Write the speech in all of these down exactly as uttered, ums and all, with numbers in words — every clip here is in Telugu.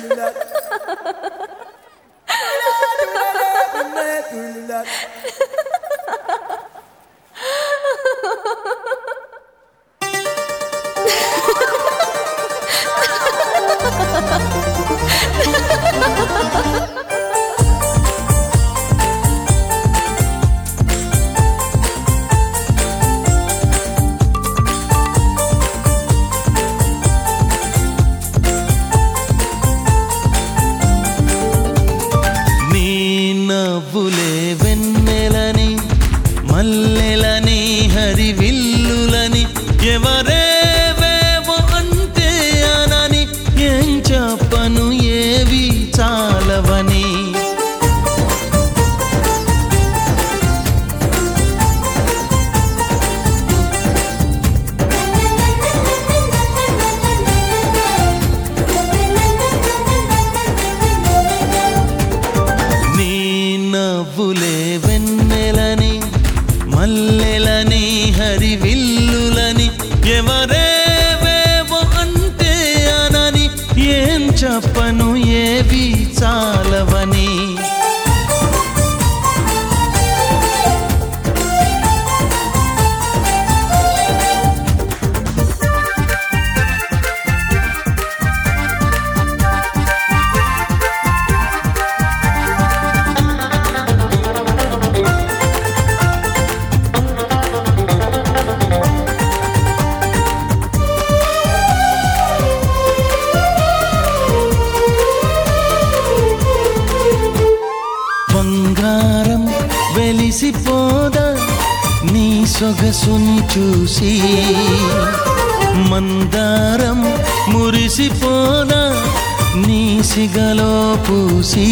నవ్వులే వెన్నెలని మల్లెలని హరివిల్లులని ఎవరేవేవో అంటే అనని ఏం చెప్పను ఏవి చాలవని నవ్వులే వెన్నెలని మల్లెలని హరివిల్లులని ఎవరేవేవో అంటే అనని ఏం చెప్పను ఏవి చాలవని బంగారం వెలిసిపోదా నీ సొగసుని చూసి మందారం మురిసిపోదా నీ సిగలో పూసి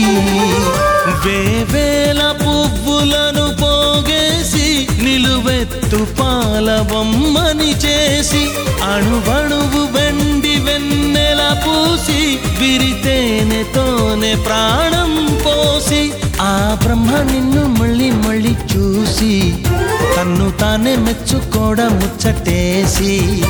వేవేల పువ్వులను పోగేసి నిలువెత్తు పాలబొమ్మని చేసి అణువణువు వెండి వెన్నెల పూసి విరితేనెతోనే ప్రాణం పోసి ఆ బ్రహ్మ నిన్ను మళ్ళీ మళ్ళీ చూసి తన్ను తానే మెచ్చుకోవడం ముచ్చటేసి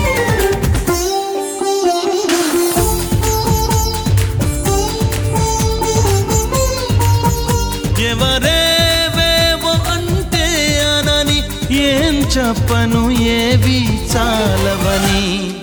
ఎవరేవేవో అంటే అనని ఏం చెప్పను ఏవి చాలవని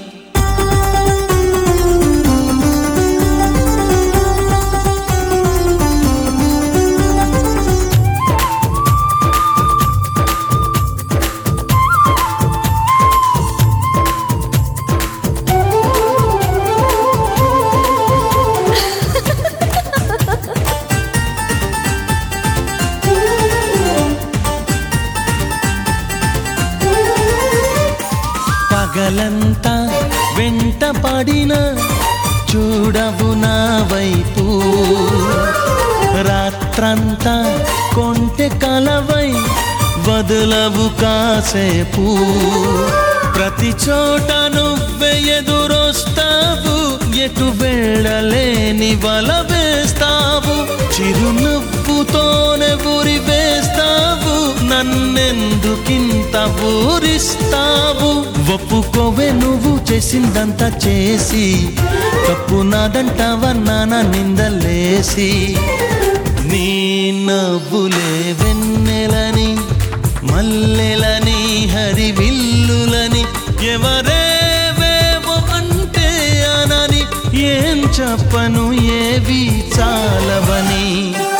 పగలంతా వెంట పడిన చూడవు నా వైపు రాత్రంతా కొంటె కలవై వదలవు కాసేపు ప్రతి చోట నువ్వే ఎదురొస్తావు ఎటు వెళ్ళలేని వల వేస్తావు చిరునవ్వుతోనే ఊరి వేస్తావు నన్నెందుకింత ఊరిస్తావు ఒప్పుకోవే నువ్వు చేసిందంతా చేసి తప్పు నాదంటావా నాన్న నిందలేసి నీ నవ్వులే వెన్నెలని మల్లెలని హరివిల్లులని ఎవరేవేవో అంటే అనని ఏం చెప్పను ఏవి చాలవని